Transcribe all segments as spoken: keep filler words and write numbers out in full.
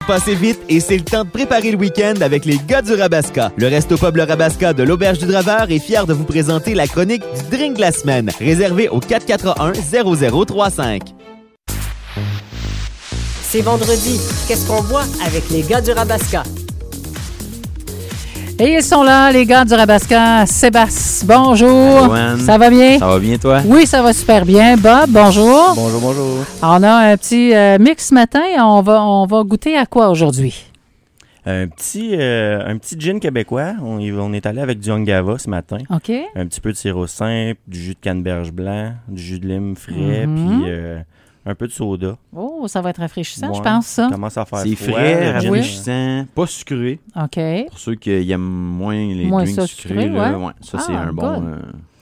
Passez vite et c'est le temps de préparer le week-end avec les gars du Rabasca. Le Resto Pub Le Rabasca de l'Auberge du Draveur est fier de vous présenter la chronique du drink de la semaine, réservée au quatre quatre un zéro zéro trois cinq. C'est vendredi. Qu'est-ce qu'on boit avec les gars du Rabasca? Et ils sont là, les gars du Rabasca. Sébastien, bonjour. Allô, ça va bien? Ça va bien, toi? Oui, ça va super bien. Bob, bonjour. Bonjour, bonjour. On a un petit euh, mix ce matin. On va, on va goûter à quoi aujourd'hui? Un petit, euh, un petit gin québécois. On, on est allé avec du Ongava ce matin. OK. Un petit peu de sirop simple, du jus de canneberge blanc, du jus de lime frais, Mm-hmm. puis euh, un peu de soda. Oh, ça va être rafraîchissant, Ouais, je pense, ça. Commence à faire C'est froid. frais, Le gin, rafraîchissant, pas sucré. OK. Pour ceux qui aiment moins les Moins drinks ça sucrés, sucré, là, ouais. ouais, ça Ah, c'est un bon... good. euh,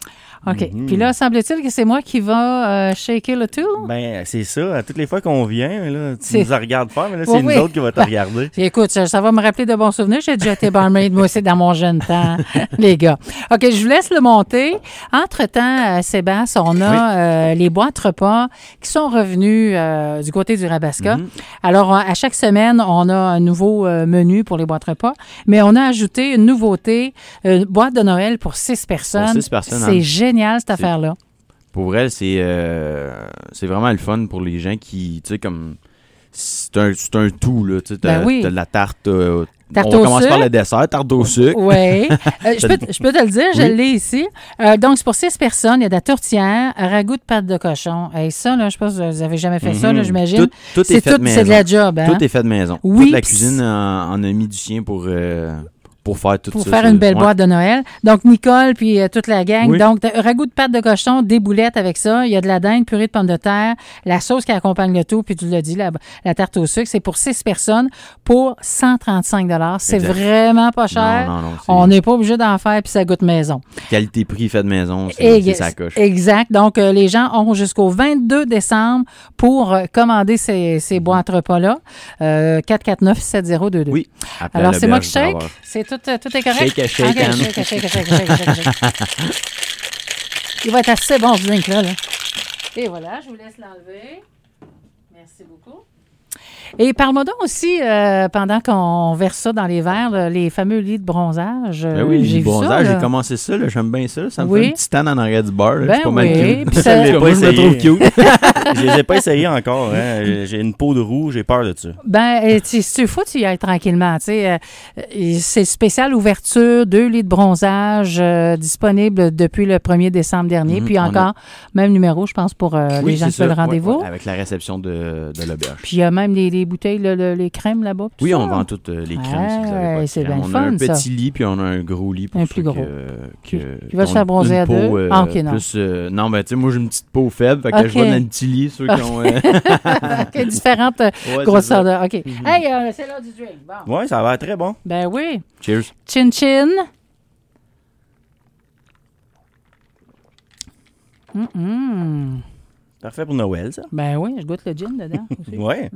OK. Mhm. Puis là, semble-t-il que c'est moi qui va euh, shaker le tout. Ben, c'est ça. À toutes les fois qu'on vient, là, tu C'est- nous regardes faire, mais là, Oui, c'est oui. nous autres qui va te regarder. Puis écoute, ça, ça va me rappeler de bons souvenirs. J'ai déjà été barmaid, moi aussi, dans mon jeune temps, les gars. OK, je vous laisse le monter. Entre-temps, euh, Sébastien, on a euh, les boîtes repas qui sont revenus euh, du côté du Rabasca. Mhm. Alors, à chaque semaine, on a un nouveau euh, menu pour les boîtes repas, mais on a ajouté une nouveauté, une boîte de Noël pour six personnes. six personnes, C'est hein. génial, cette C'est- affaire-là. Pour elle, c'est euh, c'est vraiment le fun pour les gens qui, tu sais, comme... C'est un, c'est un tout, là. Tu sais, t'as, Ben oui. t'as de la tarte... euh, Tarte on va au commencer sucre. par le dessert, tarte au sucre. Oui. Euh, je, peux, te- je peux te le dire, je Oui. l'ai ici. Euh, donc, c'est pour six personnes. Il y a de la tourtière, un ragoût de pâte de cochon. Et ça, là, je pense que vous n'avez jamais fait ça, là, Mhm. j'imagine. Tout, tout C'est est fait tout, maison. c'est de la job, hein? Tout est fait de maison. Oui, Toute la pis cuisine en, en a mis du sien pour, euh, pour faire tout Pour ça. faire c'est- une belle ouais. boîte de Noël. Donc, Nicole puis euh, toute la gang. Oui. Donc, de- ragoût de pâte de cochon, des boulettes avec ça. Il y a de la dinde, purée de pommes de terre, la sauce qui accompagne le tout, puis tu l'as dit, la, la tarte au sucre. C'est pour six personnes pour cent trente-cinq dollars. C'est Exact. vraiment pas cher. Non, non, non. c'est On n'est pas obligé d'en faire, puis ça goûte maison. Qualité-prix fait de maison, c'est, Et- c'est sa coche. Exact. Donc, euh, les gens ont jusqu'au vingt-deux décembre pour euh, commander ces, ces boîtes repas-là. Euh, quatre quatre neuf sept zéro deux deux. Oui. Appelle Alors, le c'est moi berge qui shake. Draveur. C'est tout, euh, tout est correct? Shake, shake, Ok, and- shake, shake, shake, shake, shake, shake, shake. Il va être assez bon, ce drink-là. Là. Et voilà, je vous laisse l'enlever. Merci beaucoup. Et parle-moi donc aussi, euh, pendant qu'on verse ça dans les verres, là, les fameux lits de bronzage. Ben Euh, oui, j'ai j'ai vu ça, bronzage, là. j'ai commencé ça, là, j'aime bien ça. Ça me Oui. fait un petit stand en arrière du bar. Là, Ben je suis pas mal oui, cute. puis ça- Je l'ai Comme pas moi, je me essayé. trouve cute. Je les ai pas essayés encore. Hein. J'ai- J'ai une peau de roux, j'ai peur de ça. Ben, euh, tu- si tu faut, tu y ailles tranquillement. Tu sais, euh, euh, c'est spécial ouverture, deux lits de bronzage euh, disponibles depuis le premier décembre dernier. Mhm, Puis on a- encore, même numéro, je pense, pour euh, Oui, les gens c'est qui veulent ça. le rendez-vous. Ouais, ouais, avec la réception de, de l'auberge. Puis il y a même les, les bouteilles, le- le- les crèmes là-bas. puis Oui, tout on ça. vend toutes euh, les crèmes. si vous avez Ouais, pas de c'est crème. bien On fun, a un ça. petit lit, puis on a un gros lit pour Un ceux plus gros. que- que- Qui va se ont faire bronzer une à peau, deux? euh, Ah, ok, non. plus, euh, non, ben tu sais, moi j'ai une petite peau faible, fait que Ok. je vais dans le petit lit, ceux qui ont... euh, OK, différentes euh, ouais, grosseurs c'est ça. de... OK. Hey, euh, c'est l'heure du drink. Bon. Ouais, ça va être très bon. Ben oui. Cheers. Chin chin. Hum, hum. Parfait pour Noël, ça. Ben oui, je goûte le gin dedans aussi. Ouais.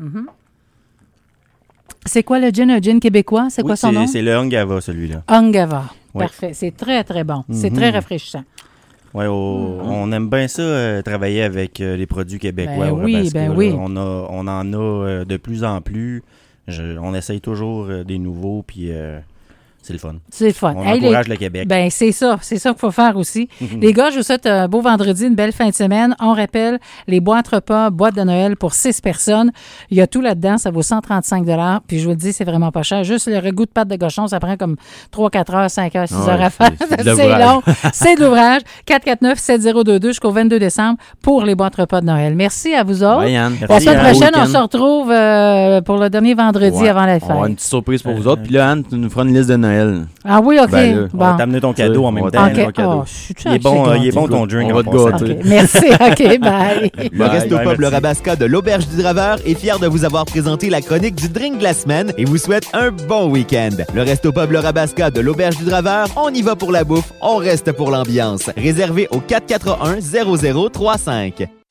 C'est quoi le gin? Un gin québécois? C'est Oui, quoi son c'est, nom? c'est le Ongava, celui-là. Ongava. Ouais. Parfait. C'est très, très bon. C'est Mhm. très rafraîchissant. Ouais, au- Mm. on aime bien ça, euh, travailler avec euh, les produits québécois. Ben au oui, Rabasca, ben là. oui. On, a, on en a euh, de plus en plus. Je- on essaye toujours euh, des nouveaux, puis euh, c'est le fun. C'est le fun. On Hey, les- encourage le Québec. Ben, c'est ça. C'est ça qu'il faut faire aussi. Les gars, je vous souhaite un beau vendredi, une belle fin de semaine. On rappelle, les boîtes repas, boîtes de Noël pour six personnes. Il y a tout là-dedans. Ça vaut cent trente-cinq dollars. Puis je vous le dis, c'est vraiment pas cher. Juste le ragoût de pâte de cochon, ça prend comme trois, quatre heures, cinq heures, six Ouais, heures à c'est- faire. c'est de C'est l'ouvrage. long. C'est de l'ouvrage. quatre quatre neuf sept zéro deux deux jusqu'au vingt-deux décembre pour les boîtes repas de Noël. Merci à vous autres. Ouais, Yann. La Merci, semaine Yann. prochaine, Bon on week-end. se retrouve euh, pour le dernier vendredi Ouais. avant la On va avoir une fête. petite surprise pour vous autres. Puis là, Anne, tu nous feras une liste de Noël. Ah oui, OK. Ben là, On va bon. t'amener ton cadeau en même On va temps. t'amener OK. ton cadeau. Oh, je suis Il est bon, euh, il est bon ton drink. On en va te passant. gâter. OK. Merci. OK, bye. Le Bye. Resto Bye, Pub Le merci. Rabasca de l'Auberge du Draveur est fier de vous avoir présenté la chronique du drink de la semaine et vous souhaite un bon week-end. Le Resto Pub Le Rabasca de l'Auberge du Draveur, on y va pour la bouffe, on reste pour l'ambiance. Réservé au quatre quatre un zéro zéro trois cinq.